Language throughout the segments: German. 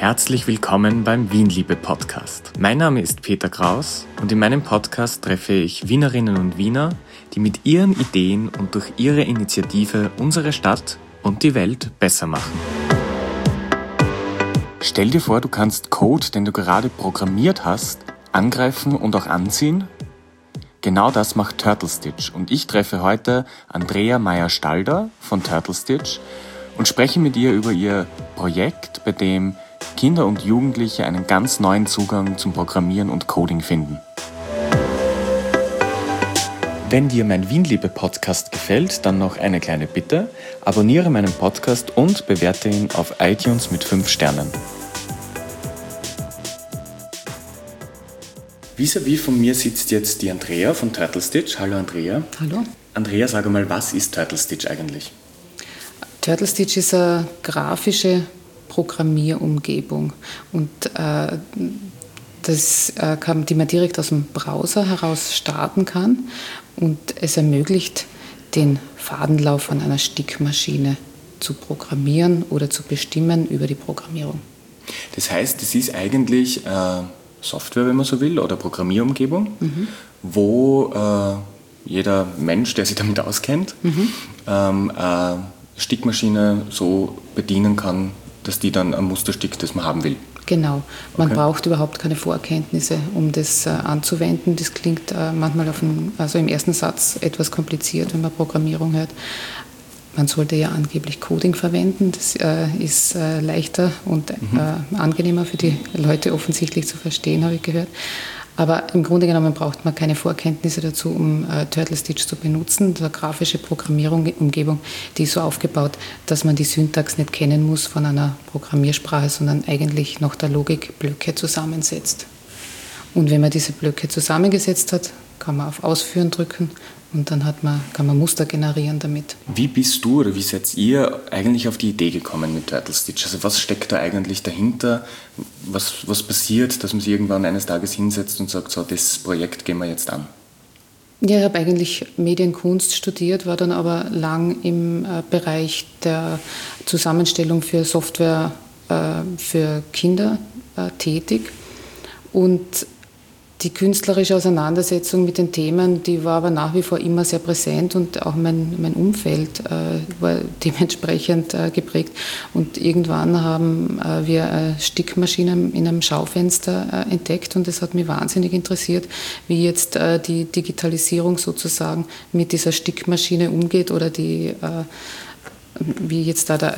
Herzlich willkommen beim Wienliebe-Podcast. Mein Name ist Peter Kraus und in meinem Podcast treffe ich Wienerinnen und Wiener, die mit ihren Ideen und durch ihre Initiative unsere Stadt und die Welt besser machen. Stell dir vor, du kannst Code, den du gerade programmiert hast, angreifen und auch anziehen. Genau das macht Turtlestitch und ich treffe heute Andrea Meyer-Stalder von Turtlestitch und spreche mit ihr über ihr Projekt, bei dem Kinder und Jugendliche einen ganz neuen Zugang zum Programmieren und Coding finden. Wenn dir mein Wienliebe-Podcast gefällt, dann noch eine kleine Bitte. Abonniere meinen Podcast und bewerte ihn auf iTunes mit 5 Sternen. Vis-à-vis von mir sitzt jetzt die Andrea von Turtlestitch. Hallo Andrea. Hallo. Andrea, sag einmal, was ist Turtlestitch eigentlich? Turtlestitch ist eine grafische Programmierumgebung und die man direkt aus dem Browser heraus starten kann und es ermöglicht, den Fadenlauf von einer Stickmaschine zu programmieren oder zu bestimmen über die Programmierung. Das heißt, es ist eigentlich Software, wenn man so will, oder Programmierumgebung, wo jeder Mensch, der sich damit auskennt, eine Stickmaschine so bedienen kann, dass die dann ein Muster stickt, das man haben will. Genau, man braucht überhaupt keine Vorkenntnisse, um das anzuwenden. Das klingt manchmal im ersten Satz etwas kompliziert, wenn man Programmierung hört. Man sollte ja angeblich Coding verwenden, das ist leichter und angenehmer für die Leute offensichtlich zu verstehen, habe ich gehört. Aber im Grunde genommen braucht man keine Vorkenntnisse dazu, um Turtlestitch zu benutzen. Die grafische Programmierumgebung, die ist so aufgebaut, dass man die Syntax nicht kennen muss von einer Programmiersprache, sondern eigentlich nach der Logik Blöcke zusammensetzt. Und wenn man diese Blöcke zusammengesetzt hat, kann man auf Ausführen drücken und dann kann man Muster generieren damit. Wie bist du oder wie seid ihr eigentlich auf die Idee gekommen mit Turtlestitch? Also was steckt da eigentlich dahinter? Was passiert, dass man sich irgendwann eines Tages hinsetzt und sagt, so, das Projekt gehen wir jetzt an? Ja, ich habe eigentlich Medienkunst studiert, war dann aber lang im Bereich der Zusammenstellung für Software für Kinder tätig. Und die künstlerische Auseinandersetzung mit den Themen, die war aber nach wie vor immer sehr präsent und auch mein Umfeld war dementsprechend geprägt. Und irgendwann haben wir eine Stickmaschine in einem Schaufenster entdeckt und das hat mich wahnsinnig interessiert, wie jetzt die Digitalisierung sozusagen mit dieser Stickmaschine umgeht oder wie jetzt da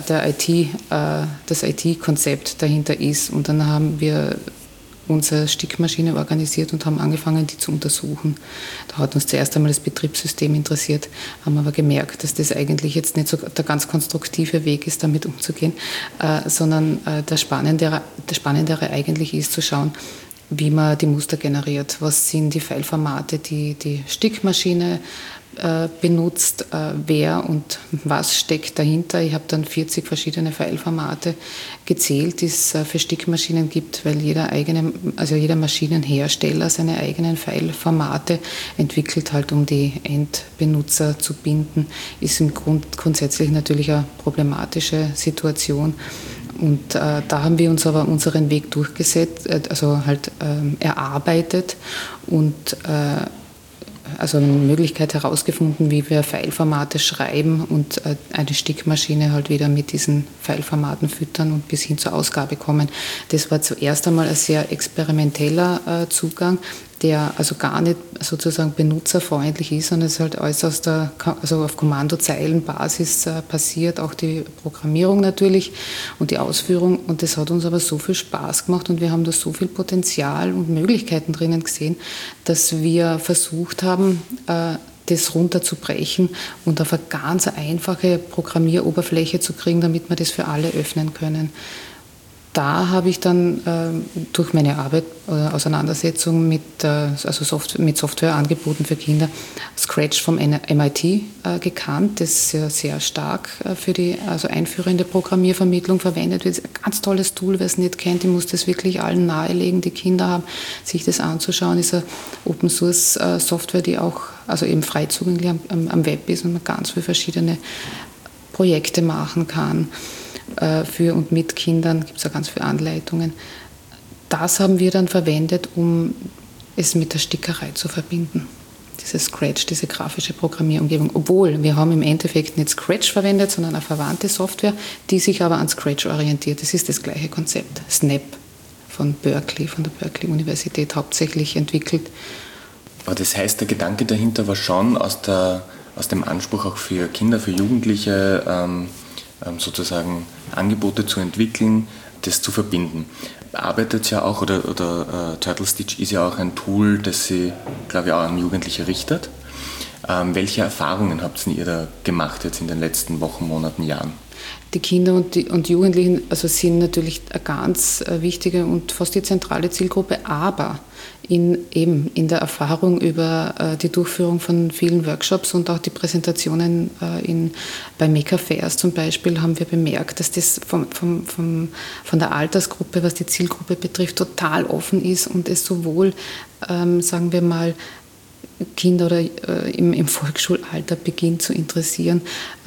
das IT-Konzept dahinter ist. Und dann haben wir unsere Stickmaschine organisiert und haben angefangen, die zu untersuchen. Da hat uns zuerst einmal das Betriebssystem interessiert, haben aber gemerkt, dass das eigentlich jetzt nicht so der ganz konstruktive Weg ist, damit umzugehen, sondern das Spannendere eigentlich ist, zu schauen, wie man die Muster generiert. Was sind die Fileformate, die die Stickmaschine benutzt, wer und was steckt dahinter. Ich habe dann 40 verschiedene Fileformate gezählt, die es für Stickmaschinen gibt, weil jeder Maschinenhersteller seine eigenen Fileformate entwickelt, halt, um die Endbenutzer zu binden. Ist im Grund grundsätzlich natürlich eine problematische Situation. Und da haben wir uns aber unseren Weg durchgesetzt, erarbeitet und eine Möglichkeit herausgefunden, wie wir Fileformate schreiben und eine Stickmaschine halt wieder mit diesen Fileformaten füttern und bis hin zur Ausgabe kommen. Das war zuerst einmal ein sehr experimenteller Zugang, der also gar nicht sozusagen benutzerfreundlich ist, sondern es halt alles auf Kommandozeilenbasis passiert, auch die Programmierung natürlich und die Ausführung. Und das hat uns aber so viel Spaß gemacht und wir haben da so viel Potenzial und Möglichkeiten drinnen gesehen, dass wir versucht haben, das runterzubrechen und auf eine ganz einfache Programmieroberfläche zu kriegen, damit wir das für alle öffnen können. Da habe ich dann durch meine Arbeit, Auseinandersetzung mit Softwareangeboten für Kinder, Scratch vom MIT gekannt, das ja sehr stark für die einführende Programmiervermittlung verwendet wird. Ein ganz tolles Tool, wer es nicht kennt, ich muss das wirklich allen nahelegen, die Kinder haben, sich das anzuschauen. Ist eine Open-Source-Software, die auch eben frei zugänglich am Web ist und man ganz viele verschiedene Projekte machen kann. für und mit Kindern, gibt es auch ganz viele Anleitungen. Das haben wir dann verwendet, um es mit der Stickerei zu verbinden. Dieses Scratch, diese grafische Programmierumgebung. Obwohl, wir haben im Endeffekt nicht Scratch verwendet, sondern eine verwandte Software, die sich aber an Scratch orientiert. Das ist das gleiche Konzept. Snap von Berkeley, von der Berkeley-Universität hauptsächlich entwickelt. Aber das heißt, der Gedanke dahinter war schon aus dem Anspruch auch für Kinder, für Jugendliche sozusagen Angebote zu entwickeln, das zu verbinden. Arbeitet ja auch, oder Turtle Stitch ist ja auch ein Tool, das sie, glaube ich, auch an Jugendliche richtet. Welche Erfahrungen habt ihr da gemacht jetzt in den letzten Wochen, Monaten, Jahren? Die Kinder und Jugendlichen sind natürlich eine ganz wichtige und fast die zentrale Zielgruppe, aber in der Erfahrung über die Durchführung von vielen Workshops und auch die Präsentationen bei Maker Fairs zum Beispiel haben wir bemerkt, dass das von der Altersgruppe, was die Zielgruppe betrifft, total offen ist und es sowohl, sagen wir mal, Kinder oder im Volksschulalter beginnt zu interessieren,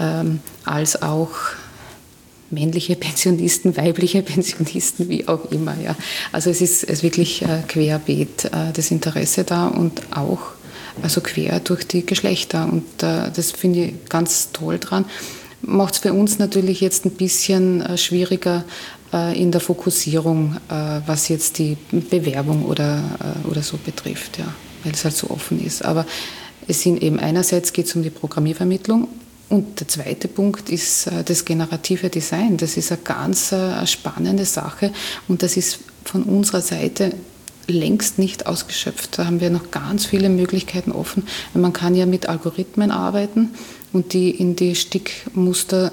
als auch männliche Pensionisten, weibliche Pensionisten, wie auch immer. Ja. Also es ist wirklich querbeet das Interesse da und auch also quer durch die Geschlechter. Und das finde ich ganz toll dran. Macht es für uns natürlich jetzt ein bisschen schwieriger in der Fokussierung, was jetzt die Bewerbung oder so betrifft, ja, weil es halt so offen ist. Aber es sind eben einerseits geht es um die Programmiervermittlung. Und der zweite Punkt ist das generative Design. Das ist eine ganz spannende Sache und das ist von unserer Seite längst nicht ausgeschöpft. Da haben wir noch ganz viele Möglichkeiten offen. Man kann ja mit Algorithmen arbeiten und die in die Stickmuster,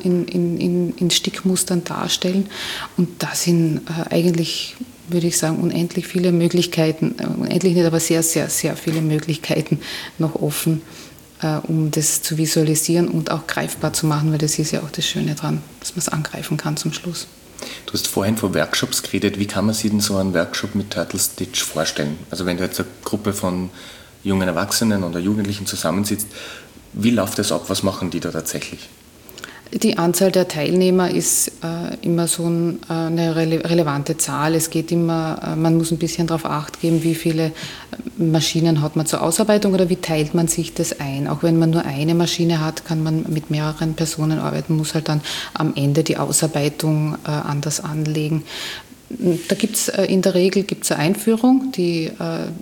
in Stickmustern darstellen. Und da sind eigentlich, würde ich sagen, unendlich viele Möglichkeiten, unendlich nicht, aber sehr, sehr, sehr viele Möglichkeiten noch offen, um das zu visualisieren und auch greifbar zu machen, weil das ist ja auch das Schöne dran, dass man es angreifen kann zum Schluss. Du hast vorhin von Workshops geredet. Wie kann man sich denn so einen Workshop mit Turtle Stitch vorstellen? Also wenn du jetzt eine Gruppe von jungen Erwachsenen oder Jugendlichen zusammensitzt, wie läuft das ab? Was machen die da tatsächlich? Die Anzahl der Teilnehmer ist immer so eine relevante Zahl. Es geht immer, man muss ein bisschen darauf Acht geben, wie viele Maschinen hat man zur Ausarbeitung oder wie teilt man sich das ein. Auch wenn man nur eine Maschine hat, kann man mit mehreren Personen arbeiten, muss halt dann am Ende die Ausarbeitung anders anlegen. Da gibt es in der Regel eine Einführung, die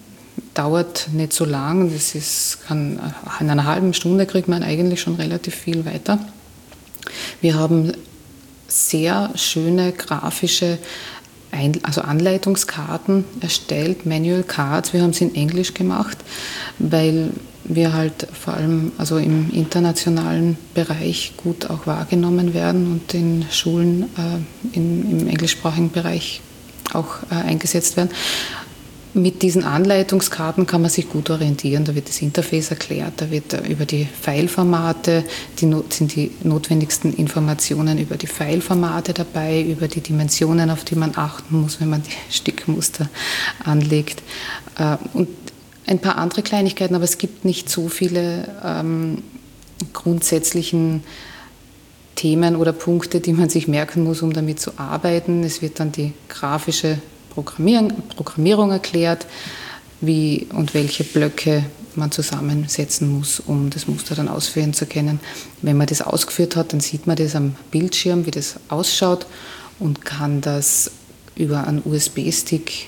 dauert nicht so lang. In einer halben Stunde kriegt man eigentlich schon relativ viel weiter. Wir haben sehr schöne grafische Anleitungskarten erstellt, Manual Cards. Wir haben sie in Englisch gemacht, weil wir halt vor allem also im internationalen Bereich gut auch wahrgenommen werden und in Schulen im englischsprachigen Bereich auch eingesetzt werden. Mit diesen Anleitungskarten kann man sich gut orientieren. Da wird das Interface erklärt, da wird über die Fileformate, sind die notwendigsten Informationen über die Fileformate dabei, über die Dimensionen, auf die man achten muss, wenn man die Stickmuster anlegt. Und ein paar andere Kleinigkeiten, aber es gibt nicht so viele grundsätzlichen Themen oder Punkte, die man sich merken muss, um damit zu arbeiten. Es wird dann die grafische Programmierung erklärt, wie und welche Blöcke man zusammensetzen muss, um das Muster dann ausführen zu können. Wenn man das ausgeführt hat, dann sieht man das am Bildschirm, wie das ausschaut und kann das über einen USB-Stick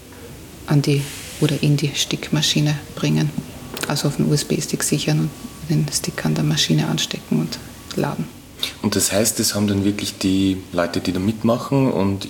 in die Stickmaschine bringen. Also auf den USB-Stick sichern und den Stick an der Maschine anstecken und laden. Und das heißt, das haben dann wirklich die Leute, die da mitmachen und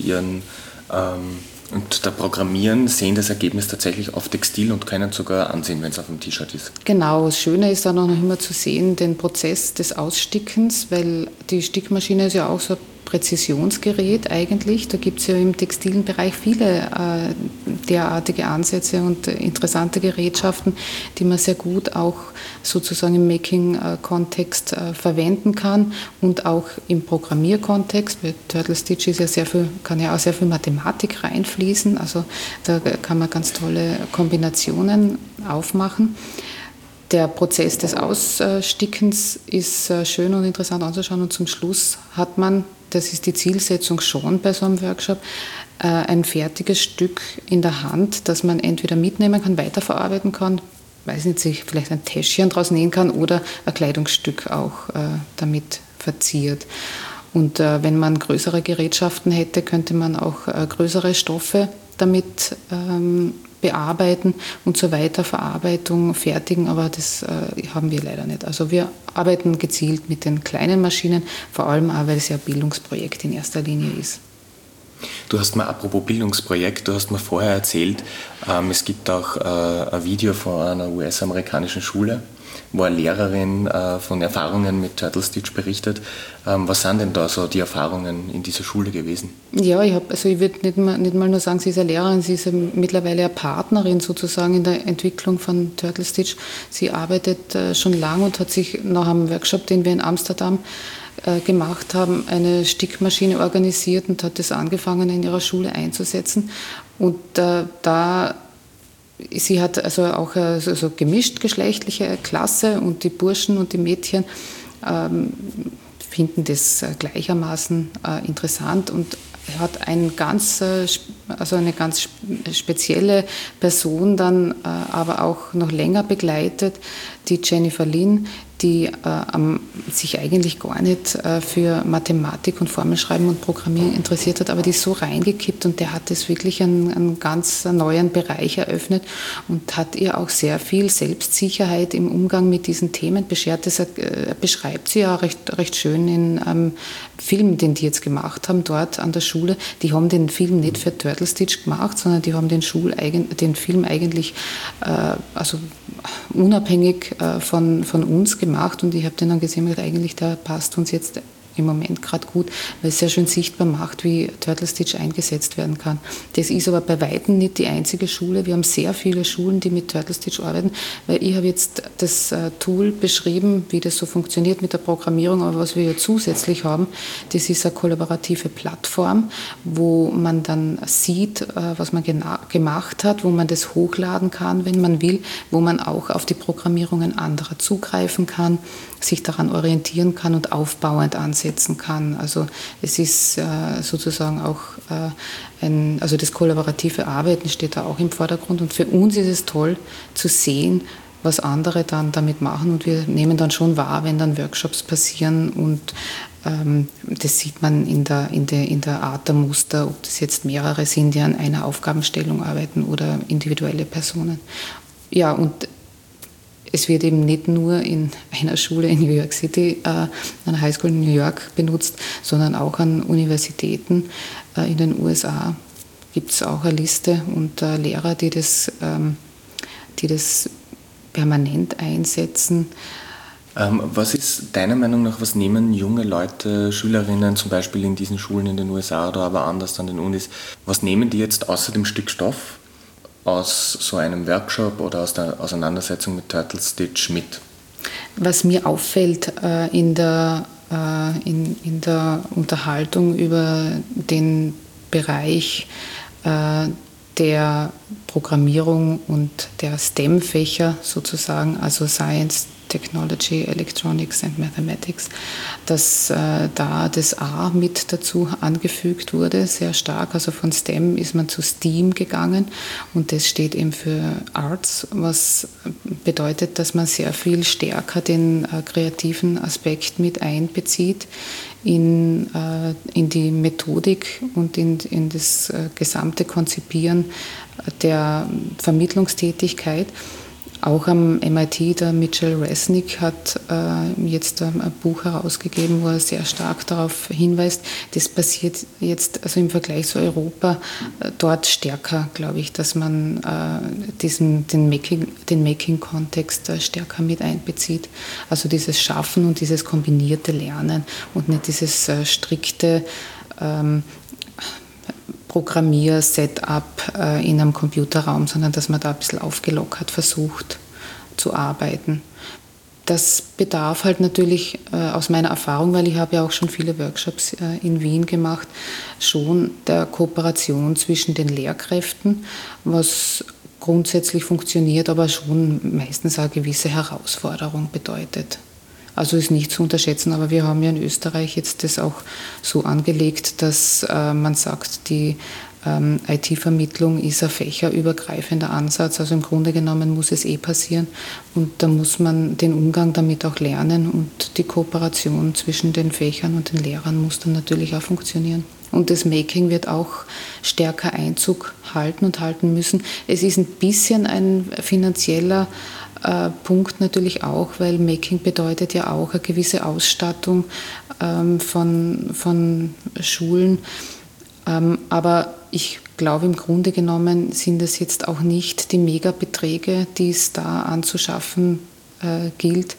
da programmieren, sehen das Ergebnis tatsächlich auf Textil und können es sogar ansehen, wenn es auf dem T-Shirt ist. Genau, das Schöne ist dann auch noch immer zu sehen, den Prozess des Ausstickens, weil die Stickmaschine ist ja auch so ein Präzisionsgerät eigentlich. Da gibt es ja im textilen Bereich viele derartige Ansätze und interessante Gerätschaften, die man sehr gut auch sozusagen im Making-Kontext verwenden kann und auch im Programmierkontext. Bei Turtle Stitch kann ja auch sehr viel Mathematik reinfließen. Also da kann man ganz tolle Kombinationen aufmachen. Der Prozess des Ausstickens ist schön und interessant anzuschauen und zum Schluss hat man das ist die Zielsetzung schon bei so einem Workshop, ein fertiges Stück in der Hand, das man entweder mitnehmen kann, weiterverarbeiten kann, weiß nicht, sich vielleicht ein Täschchen draus nähen kann oder ein Kleidungsstück auch damit verziert. Und wenn man größere Gerätschaften hätte, könnte man auch größere Stoffe damit bearbeiten und zur Weiterverarbeitung fertigen, aber das haben wir leider nicht. Also wir arbeiten gezielt mit den kleinen Maschinen, vor allem auch, weil es ja ein Bildungsprojekt in erster Linie ist. Du hast mir, apropos Bildungsprojekt, du hast mir vorher erzählt, es gibt auch ein Video von einer US-amerikanischen Schule, wo eine Lehrerin von Erfahrungen mit Turtle Stitch berichtet. Was sind denn da so die Erfahrungen in dieser Schule gewesen? Ja, ich würde nicht mal nur sagen, sie ist eine Lehrerin, sie ist mittlerweile eine Partnerin sozusagen in der Entwicklung von Turtle Stitch. Sie arbeitet schon lange und hat sich nach einem Workshop, den wir in Amsterdam gemacht haben, eine Stickmaschine organisiert und hat das angefangen in ihrer Schule einzusetzen. Und sie hat also auch so gemischt geschlechtliche Klasse und die Burschen und die Mädchen finden das gleichermaßen interessant und hat eine ganz spezielle Person dann aber auch noch länger begleitet, die Jennifer Lin, die sich eigentlich gar nicht für Mathematik und Formelschreiben und Programmieren interessiert hat, aber die ist so reingekippt und der hat das wirklich einen ganz neuen Bereich eröffnet und hat ihr auch sehr viel Selbstsicherheit im Umgang mit diesen Themen beschert. Das beschreibt sie ja recht schön in einem Film, den die jetzt gemacht haben dort an der Schule. Die haben den Film nicht für Turtle Stitch gemacht, sondern die haben den Film eigentlich unabhängig von uns gemacht und ich habe den dann gesehen und eigentlich, der passt uns jetzt im Moment gerade gut, weil es sehr schön sichtbar macht, wie Turtle Stitch eingesetzt werden kann. Das ist aber bei weitem nicht die einzige Schule. Wir haben sehr viele Schulen, die mit Turtle Stitch arbeiten, weil ich habe jetzt das Tool beschrieben, wie das so funktioniert mit der Programmierung, aber was wir ja zusätzlich haben, das ist eine kollaborative Plattform, wo man dann sieht, was man gemacht hat, wo man das hochladen kann, wenn man will, wo man auch auf die Programmierungen anderer zugreifen kann, sich daran orientieren kann und aufbauend ansetzen kann. Also es ist sozusagen auch also das kollaborative Arbeiten steht da auch im Vordergrund und für uns ist es toll zu sehen, was andere dann damit machen und wir nehmen dann schon wahr, wenn dann Workshops passieren und das sieht man in der Art der Muster, ob das jetzt mehrere sind, die an einer Aufgabenstellung arbeiten oder individuelle Personen. Ja, und es wird eben nicht nur in einer Schule in New York City, einer Highschool in New York benutzt, sondern auch an Universitäten in den USA gibt es auch eine Liste und Lehrer, die das permanent einsetzen. Was ist deiner Meinung nach, was nehmen junge Leute, Schülerinnen zum Beispiel in diesen Schulen in den USA oder aber anders an den Unis, was nehmen die jetzt außer dem Stück Stoff aus so einem Workshop oder aus der Auseinandersetzung mit Turtle Stitch mit? Was mir auffällt in der Unterhaltung über den Bereich der Programmierung und der STEM-Fächer sozusagen, also Science, Technology, Electronics and Mathematics, dass da das A mit dazu angefügt wurde, sehr stark. Also von STEM ist man zu STEAM gegangen und das steht eben für Arts, was bedeutet, dass man sehr viel stärker den kreativen Aspekt mit einbezieht in die Methodik und in das gesamte Konzipieren der Vermittlungstätigkeit. Auch am MIT, der Mitchell Resnick hat jetzt ein Buch herausgegeben, wo er sehr stark darauf hinweist, das passiert jetzt also im Vergleich zu Europa dort stärker, glaube ich, dass man den Making-Kontext stärker mit einbezieht. Also dieses Schaffen und dieses kombinierte Lernen und nicht dieses strikte Programmier-Setup in einem Computerraum, sondern dass man da ein bisschen aufgelockert versucht zu arbeiten. Das bedarf halt natürlich aus meiner Erfahrung, weil ich habe ja auch schon viele Workshops in Wien gemacht, schon der Kooperation zwischen den Lehrkräften, was grundsätzlich funktioniert, aber schon meistens eine gewisse Herausforderung bedeutet. Also ist nicht zu unterschätzen, aber wir haben ja in Österreich jetzt das auch so angelegt, dass man sagt, die IT-Vermittlung ist ein fächerübergreifender Ansatz. Also im Grunde genommen muss es passieren und da muss man den Umgang damit auch lernen und die Kooperation zwischen den Fächern und den Lehrern muss dann natürlich auch funktionieren. Und das Making wird auch stärker Einzug halten und halten müssen. Es ist ein bisschen ein finanzieller Punkt natürlich auch, weil Making bedeutet ja auch eine gewisse Ausstattung von Schulen. Aber ich glaube, im Grunde genommen sind es jetzt auch nicht die Megabeträge, die es da anzuschaffen gilt.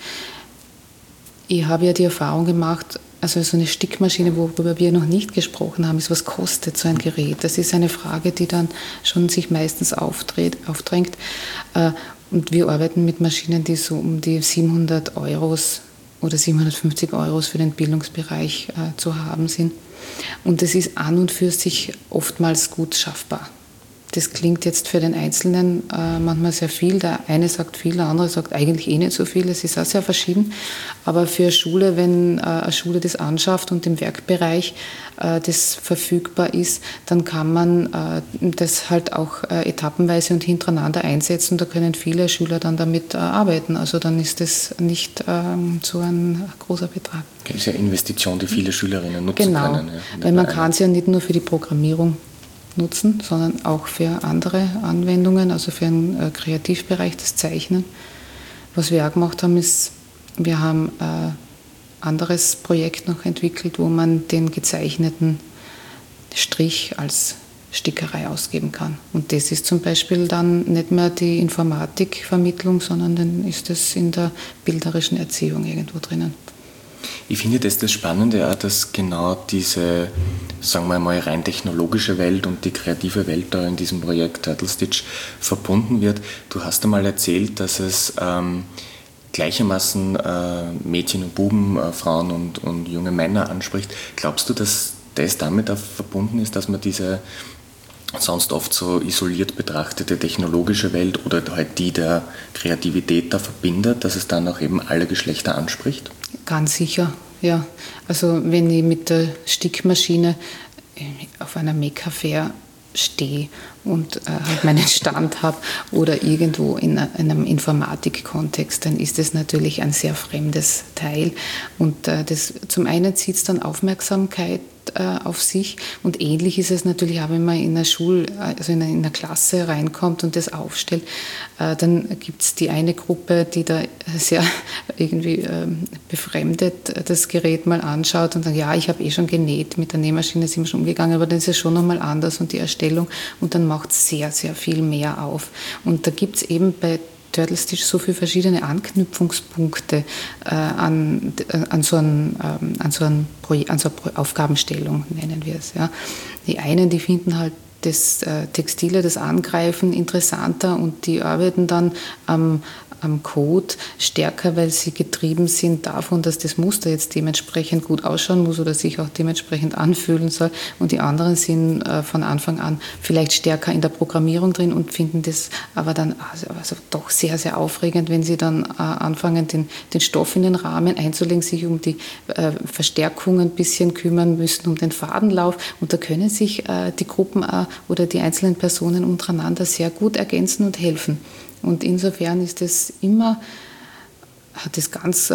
Ich habe ja die Erfahrung gemacht, also so eine Stickmaschine, worüber wir noch nicht gesprochen haben, ist, was kostet so ein Gerät? Das ist eine Frage, die dann schon sich meistens aufdrängt. Und wir arbeiten mit Maschinen, die so um die 700 Euros oder 750 Euros für den Bildungsbereich zu haben sind. Und das ist an und für sich oftmals gut schaffbar. Das klingt jetzt für den Einzelnen manchmal sehr viel. Der eine sagt viel, der andere sagt eigentlich nicht so viel. Es ist auch sehr verschieden. Aber für eine Schule, wenn eine Schule das anschafft und im Werkbereich das verfügbar ist, dann kann man das halt auch etappenweise und hintereinander einsetzen. Da können viele Schüler dann damit arbeiten. Also dann ist das nicht so ein großer Betrag. Das ist ja eine Investition, die viele Schülerinnen nutzen können. Genau, weil man kann es ja nicht nur für die Programmierung nutzen, sondern auch für andere Anwendungen, also für den Kreativbereich, das Zeichnen. Was wir auch gemacht haben, ist, wir haben ein anderes Projekt noch entwickelt, wo man den gezeichneten Strich als Stickerei ausgeben kann. Und das ist zum Beispiel dann nicht mehr die Informatikvermittlung, sondern dann ist es in der bilderischen Erziehung irgendwo drinnen. Ich finde das Spannende auch, dass genau diese, sagen wir mal, rein technologische Welt und die kreative Welt da in diesem Projekt Turtle Stitch verbunden wird. Du hast einmal erzählt, dass es gleichermaßen Mädchen und Buben, Frauen und junge Männer anspricht. Glaubst du, dass das damit auch verbunden ist, dass man diese sonst oft so isoliert betrachtete technologische Welt oder halt die der Kreativität da verbindet, dass es dann auch eben alle Geschlechter anspricht? Ganz sicher, ja. Also wenn ich mit der Stickmaschine auf einer Make-Fair stehe und halt meinen Stand habe oder irgendwo in einem Informatikkontext, dann ist das natürlich ein sehr fremdes Teil. Und das, zum einen zieht es dann Aufmerksamkeit auf sich und ähnlich ist es natürlich auch, wenn man in einer also in einer Klasse reinkommt und das aufstellt, dann gibt es die eine Gruppe, die da sehr irgendwie befremdet das Gerät mal anschaut und sagt, ja, ich habe schon genäht, mit der Nähmaschine sind wir schon umgegangen, aber dann ist es schon nochmal anders und die Erstellung und dann macht es sehr, sehr viel mehr auf. Und da gibt es eben bei Turtle Stitch so viele verschiedene Anknüpfungspunkte an so eine Aufgabenstellung, nennen wir es. Ja. Die einen, die finden halt das Textile, das Angreifen interessanter und die arbeiten dann am Code stärker, weil sie getrieben sind davon, dass das Muster jetzt dementsprechend gut ausschauen muss oder sich auch dementsprechend anfühlen soll. Und die anderen sind von Anfang an vielleicht stärker in der Programmierung drin und finden das aber dann also doch sehr, sehr aufregend, wenn sie dann anfangen, den Stoff in den Rahmen einzulegen, sich um die Verstärkung ein bisschen kümmern müssen, um den Fadenlauf. Und da können sich die Gruppen oder die einzelnen Personen untereinander sehr gut ergänzen und helfen. Und insofern ist es hat es ganz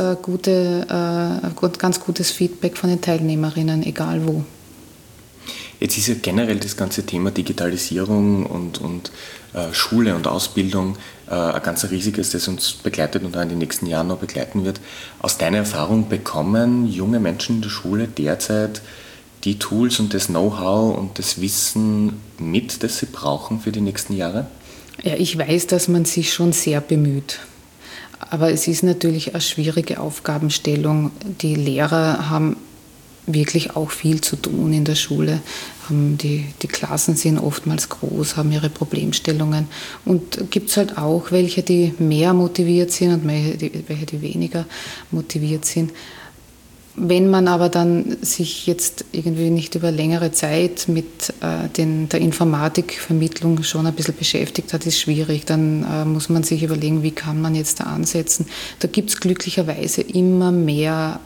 gutes Feedback von den Teilnehmerinnen, egal wo. Jetzt ist ja generell das ganze Thema Digitalisierung und Schule und Ausbildung ein ganz riesiges, das uns begleitet und auch in den nächsten Jahren noch begleiten wird. Aus deiner Erfahrung, bekommen junge Menschen in der Schule derzeit die Tools und das Know-how und das Wissen mit, das sie brauchen für die nächsten Jahre? Ja, ich weiß, dass man sich schon sehr bemüht. Aber es ist natürlich eine schwierige Aufgabenstellung. Die Lehrer haben wirklich auch viel zu tun in der Schule. Die Klassen sind oftmals groß, haben ihre Problemstellungen. Und gibt es halt auch welche, die mehr motiviert sind und welche, die weniger motiviert sind. Wenn man aber dann sich jetzt irgendwie nicht über längere Zeit mit der Informatikvermittlung schon ein bisschen beschäftigt hat, ist schwierig. Dann muss man sich überlegen, wie kann man jetzt da ansetzen. Da gibt es glücklicherweise immer mehr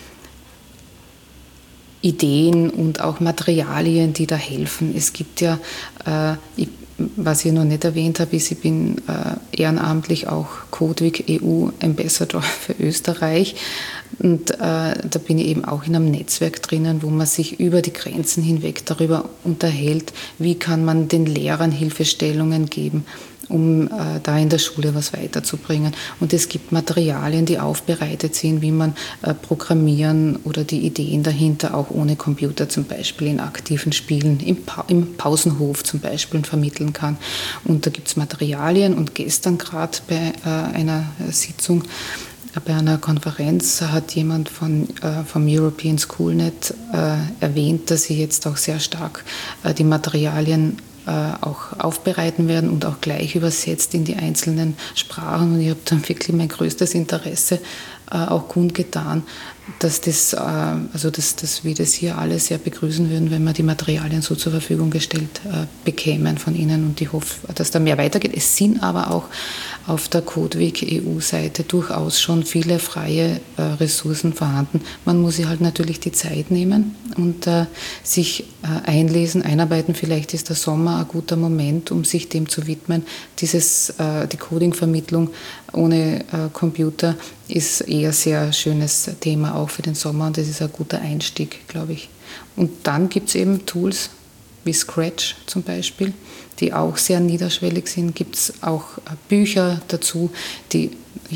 Ideen und auch Materialien, die da helfen. Es gibt ja, was ich noch nicht erwähnt habe, ist, ich bin ehrenamtlich auch Codewig EU Ambassador für Österreich. Und da bin ich eben auch in einem Netzwerk drinnen, wo man sich über die Grenzen hinweg darüber unterhält, wie kann man den Lehrern Hilfestellungen geben, um da in der Schule was weiterzubringen. Und es gibt Materialien, die aufbereitet sind, wie man Programmieren oder die Ideen dahinter auch ohne Computer zum Beispiel in aktiven Spielen, im Pausenhof zum Beispiel vermitteln kann. Und da gibt es Materialien und gestern gerade bei einer Sitzung, bei einer Konferenz hat jemand vom European Schoolnet erwähnt, dass sie jetzt auch sehr stark die Materialien auch aufbereiten werden und auch gleich übersetzt in die einzelnen Sprachen. Und ich habe dann wirklich mein größtes Interesse auch kundgetan, dass wir das hier alle sehr begrüßen würden, wenn wir die Materialien so zur Verfügung gestellt bekämen von Ihnen. Und ich hoffe, dass da mehr weitergeht. Es sind aber auch auf der Codewig EU-Seite durchaus schon viele freie Ressourcen vorhanden. Man muss sich halt natürlich die Zeit nehmen und sich einlesen, einarbeiten. Vielleicht ist der Sommer ein guter Moment, um sich dem zu widmen. Die Coding-Vermittlung ohne Computer ist eher ein sehr schönes Thema auch für den Sommer und das ist ein guter Einstieg, glaube ich. Und dann gibt es eben Tools wie Scratch zum Beispiel, die auch sehr niederschwellig sind. Gibt es auch Bücher dazu, die,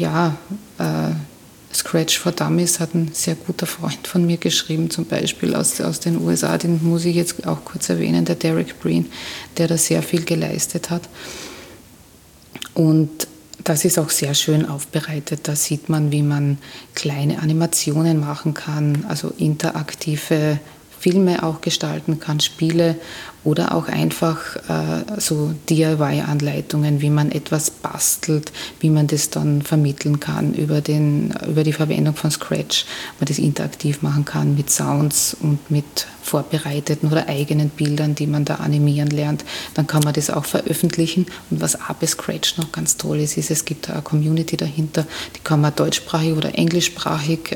Scratch for Dummies hat ein sehr guter Freund von mir geschrieben, zum Beispiel aus den USA, den muss ich jetzt auch kurz erwähnen, der Derek Breen, der da sehr viel geleistet hat. Und das ist auch sehr schön aufbereitet. Da sieht man, wie man kleine Animationen machen kann, also interaktive Filme auch gestalten kann, Spiele oder auch einfach so DIY-Anleitungen, wie man etwas bastelt, wie man das dann vermitteln kann über die Verwendung von Scratch, man das interaktiv machen kann mit Sounds und mit vorbereiteten oder eigenen Bildern, die man da animieren lernt. Dann kann man das auch veröffentlichen. Und was auch bei Scratch noch ganz toll ist, es gibt eine Community dahinter, die kann man deutschsprachig oder englischsprachig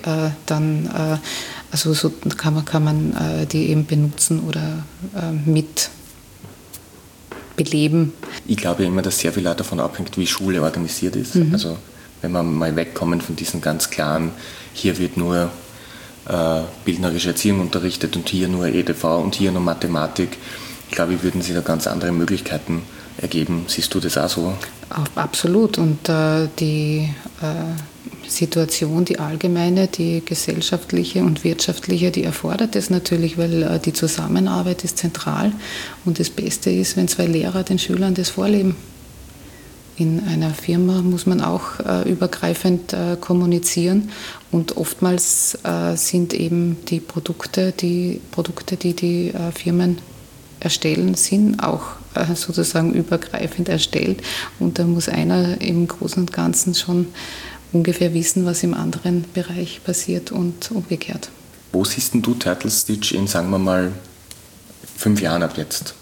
so kann man die eben benutzen oder mit beleben. Ich glaube immer, dass sehr viel auch davon abhängt, wie Schule organisiert ist. Also wenn wir mal wegkommen von diesen ganz klaren, hier wird nur bildnerische Erziehung unterrichtet und hier nur EDV und hier nur Mathematik, ich glaube, würden sich da ganz andere Möglichkeiten ergeben. Siehst du das auch so? Absolut. Und die Situation, die allgemeine, die gesellschaftliche und wirtschaftliche, die erfordert es natürlich, weil die Zusammenarbeit ist zentral und das Beste ist, wenn zwei Lehrer den Schülern das vorleben. In einer Firma muss man auch übergreifend kommunizieren und oftmals sind eben die Produkte, die Firmen erstellen, sind auch sozusagen übergreifend erstellt und da muss einer im Großen und Ganzen schon ungefähr wissen, was im anderen Bereich passiert und umgekehrt. Wo siehst denn du Turtle Stitch in, sagen wir mal, 5 Jahren ab jetzt?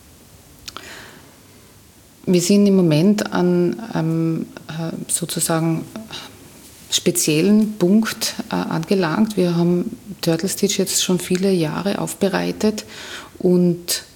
Wir sind im Moment an einem sozusagen speziellen Punkt angelangt. Wir haben Turtle Stitch jetzt schon viele Jahre aufbereitet und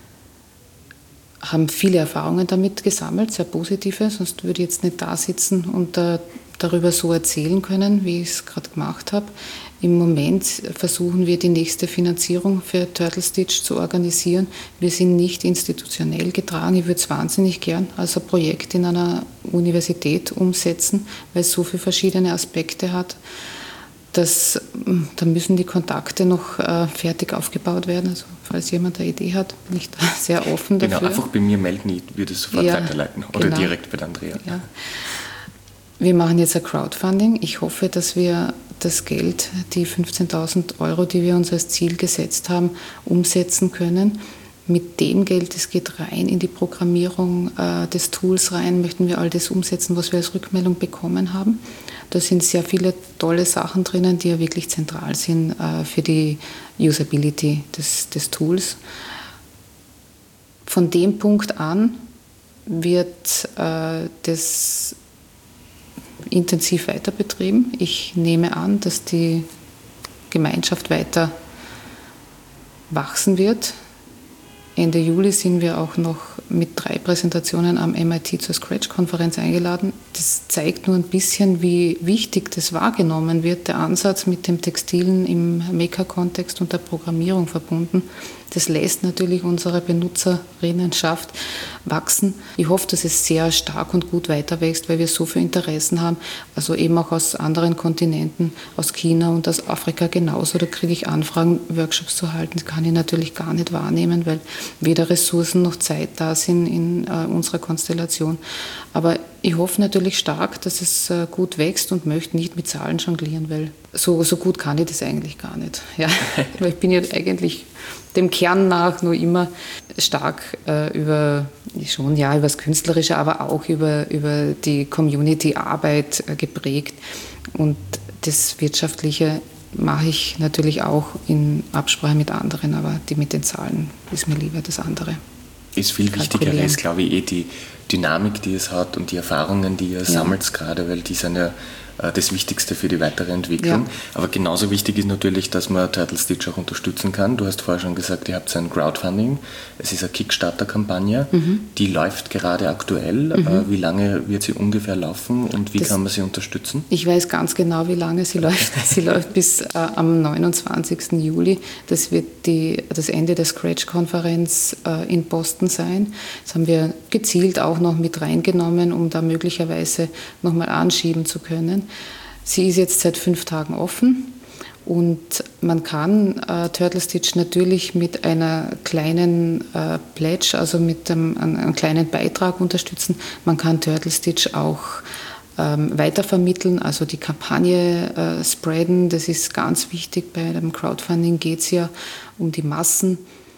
haben viele Erfahrungen damit gesammelt, sehr positive, sonst würde ich jetzt nicht da sitzen und darüber so erzählen können, wie ich es gerade gemacht habe. Im Moment versuchen wir, die nächste Finanzierung für Turtle Stitch zu organisieren. Wir sind nicht institutionell getragen. Ich würde es wahnsinnig gern als ein Projekt in einer Universität umsetzen, weil es so viele verschiedene Aspekte hat. Da müssen die Kontakte noch fertig aufgebaut werden. Also, falls jemand eine Idee hat, bin ich da sehr offen dafür. Genau, einfach bei mir melden, ich würde es sofort weiterleiten. Oder genau. Direkt bei der Andrea. Ja. Wir machen jetzt ein Crowdfunding. Ich hoffe, dass wir das Geld, die 15.000 €, die wir uns als Ziel gesetzt haben, umsetzen können. Mit dem Geld, das geht rein in die Programmierung des Tools rein, möchten wir all das umsetzen, was wir als Rückmeldung bekommen haben. Da sind sehr viele tolle Sachen drinnen, die ja wirklich zentral sind für die Usability des Tools. Von dem Punkt an wird das intensiv weiter betrieben. Ich nehme an, dass die Gemeinschaft weiter wachsen wird. Ende Juli sind wir auch noch mit 3 Präsentationen am MIT zur Scratch-Konferenz eingeladen. Das zeigt nur ein bisschen, wie wichtig das wahrgenommen wird, der Ansatz mit dem Textilen im Maker-Kontext und der Programmierung verbunden. Das lässt natürlich unsere Benutzerinnenschaft wachsen. Ich hoffe, dass es sehr stark und gut weiter wächst, weil wir so viele Interessen haben, also eben auch aus anderen Kontinenten, aus China und aus Afrika genauso. Da kriege ich Anfragen, Workshops zu halten. Das kann ich natürlich gar nicht wahrnehmen, weil weder Ressourcen noch Zeit da sind in unserer Konstellation. Aber ich hoffe natürlich stark, dass es gut wächst und möchte nicht mit Zahlen jonglieren, weil so gut kann ich das eigentlich gar nicht. Ja, weil ich bin ja eigentlich dem Kern nach nur immer stark über das Künstlerische, aber auch über die Community-Arbeit geprägt. Und das Wirtschaftliche mache ich natürlich auch in Absprache mit anderen, aber die mit den Zahlen ist mir lieber das andere. Ist viel wichtiger, ist, glaube ich, die Dynamik, die es hat und die Erfahrungen, die ihr sammelt gerade, weil die sind ja das Wichtigste für die weitere Entwicklung. Ja. Aber genauso wichtig ist natürlich, dass man Turtle Stitch auch unterstützen kann. Du hast vorher schon gesagt, ihr habt ein Crowdfunding. Es ist eine Kickstarter-Kampagne, die läuft gerade aktuell. Wie lange wird sie ungefähr laufen und wie kann man sie unterstützen? Ich weiß ganz genau, wie lange sie läuft. Sie läuft bis am 29. Juli. Das wird das Ende der Scratch-Konferenz in Boston sein. Das haben wir gezielt auch noch mit reingenommen, um da möglicherweise nochmal anschieben zu können. Sie ist jetzt seit 5 Tagen offen und man kann Turtle Stitch natürlich mit einer kleinen Pledge, also mit einem kleinen Beitrag unterstützen. Man kann Turtle Stitch auch weitervermitteln, also die Kampagne spreaden. Das ist ganz wichtig. Bei dem Crowdfunding geht es ja um die Massen.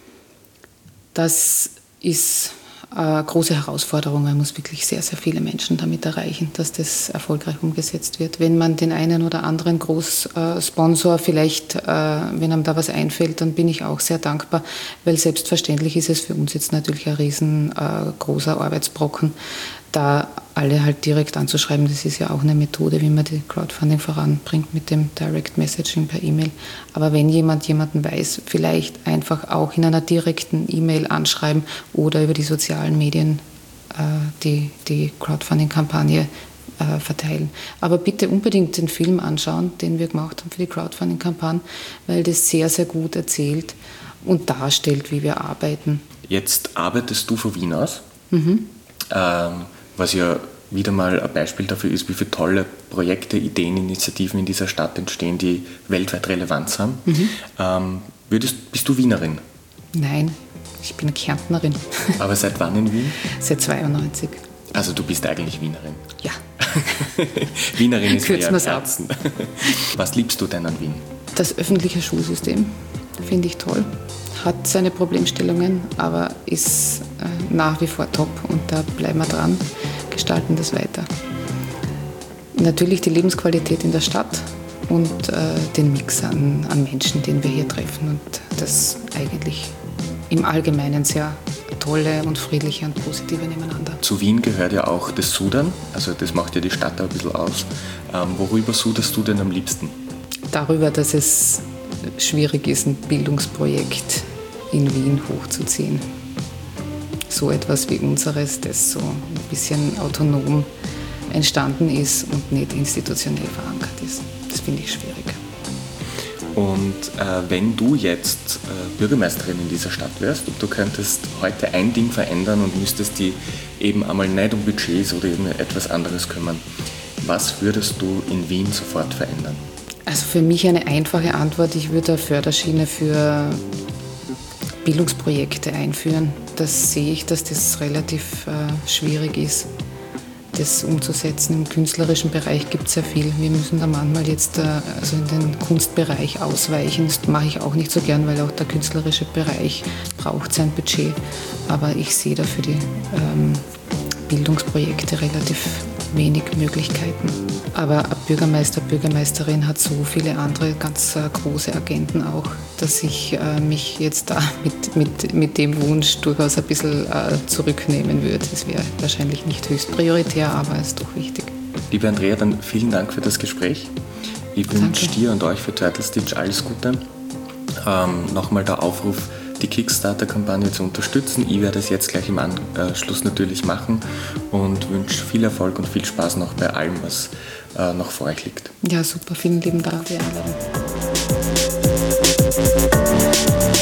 Das ist große Herausforderung. Man muss wirklich sehr, sehr viele Menschen damit erreichen, dass das erfolgreich umgesetzt wird. Wenn man den einen oder anderen Großsponsor vielleicht, wenn einem da was einfällt, dann bin ich auch sehr dankbar, weil selbstverständlich ist es für uns jetzt natürlich ein riesengroßer Arbeitsbrocken, da alle halt direkt anzuschreiben. Das ist ja auch eine Methode, wie man die Crowdfunding voranbringt mit dem Direct Messaging per E-Mail. Aber wenn jemanden weiß, vielleicht einfach auch in einer direkten E-Mail anschreiben oder über die sozialen Medien die Crowdfunding-Kampagne verteilen. Aber bitte unbedingt den Film anschauen, den wir gemacht haben für die Crowdfunding-Kampagne, weil das sehr, sehr gut erzählt und darstellt, wie wir arbeiten. Jetzt arbeitest du von Wien aus, was ja wieder mal ein Beispiel dafür ist, wie viele tolle Projekte, Ideen, Initiativen in dieser Stadt entstehen, die weltweit Relevanz haben. Bist du Wienerin? Nein, ich bin Kärntnerin. Aber seit wann in Wien? Seit 92. Also du bist eigentlich Wienerin? Ja. Wienerin ist Kürzen mir am Herzen. Was liebst du denn an Wien? Das öffentliche Schulsystem finde ich toll. Hat seine Problemstellungen, aber ist nach wie vor top und da bleiben wir dran, gestalten das weiter. Natürlich die Lebensqualität in der Stadt und den Mix an Menschen, den wir hier treffen und das eigentlich im Allgemeinen sehr tolle und friedliche und positive nebeneinander. Zu Wien gehört ja auch das Sudern, also das macht ja die Stadt ein bisschen aus. Worüber suderst du denn am liebsten? Darüber, dass es schwierig ist, ein Bildungsprojekt in Wien hochzuziehen. So etwas wie unseres, das so ein bisschen autonom entstanden ist und nicht institutionell verankert ist. Das finde ich schwierig. Und wenn du jetzt Bürgermeisterin in dieser Stadt wärst und du könntest heute ein Ding verändern und müsstest die eben einmal nicht um Budgets oder eben etwas anderes kümmern, was würdest du in Wien sofort verändern? Also für mich eine einfache Antwort, ich würde eine Förderschiene für Bildungsprojekte einführen. Das sehe ich, dass das relativ schwierig ist, das umzusetzen. Im künstlerischen Bereich gibt es sehr viel. Wir müssen da manchmal jetzt also in den Kunstbereich ausweichen. Das mache ich auch nicht so gern, weil auch der künstlerische Bereich braucht sein Budget. Aber ich sehe da für die Bildungsprojekte relativ wenig Möglichkeiten. Aber ein Bürgermeister, Bürgermeisterin hat so viele andere ganz große Agenten auch, dass ich mich jetzt da mit dem Wunsch durchaus ein bisschen zurücknehmen würde. Es wäre wahrscheinlich nicht höchst prioritär, aber es ist doch wichtig. Liebe Andrea, dann vielen Dank für das Gespräch. Ich wünsche dir und euch für Turtle Stitch alles Gute. Nochmal der Aufruf, die Kickstarter-Kampagne zu unterstützen. Ich werde es jetzt gleich im Anschluss natürlich machen und wünsche viel Erfolg und viel Spaß noch bei allem, was noch vor euch liegt. Ja, super. Vielen lieben Dank für die Einladung.